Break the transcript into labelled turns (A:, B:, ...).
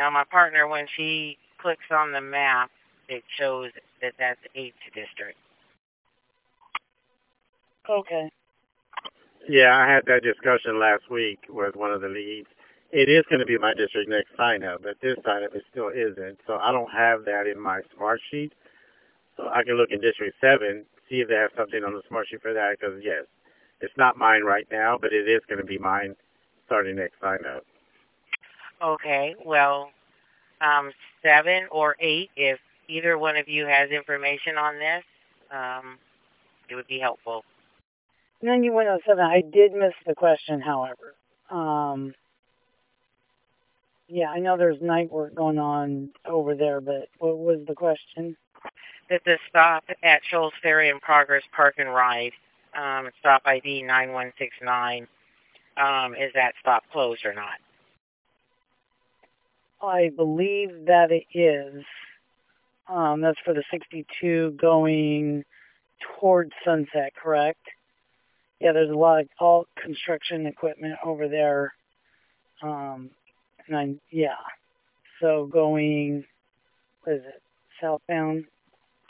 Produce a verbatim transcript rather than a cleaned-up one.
A: Well, my partner, when she clicks on the map, it shows that that's eighth district.
B: Okay.
C: Yeah, I had that discussion last week with one of the leads. It is going to be my district next sign up, but this sign up it still isn't. So I don't have that in my smart sheet. So I can look in District seven, see if they have something on the smart sheet for that, because yes, it's not mine right now, but it is going to be mine starting next sign up.
A: Okay, well, um, seven or eight, if either one of you has information on this, um, it would be helpful.
B: ninety-one oh seven, I did miss the question, however. Um, yeah, I know there's night work going on over there, but what was the question?
A: That the stop at Shoals Ferry and Progress Park and Ride, um, stop I D nine one six nine, um, is that stop closed or not?
B: I believe that it is. Um, that's for the sixty-two going towards Sunset, correct? Yeah, there's a lot of all construction equipment over there. Um, and I, yeah. So going, what is it, southbound?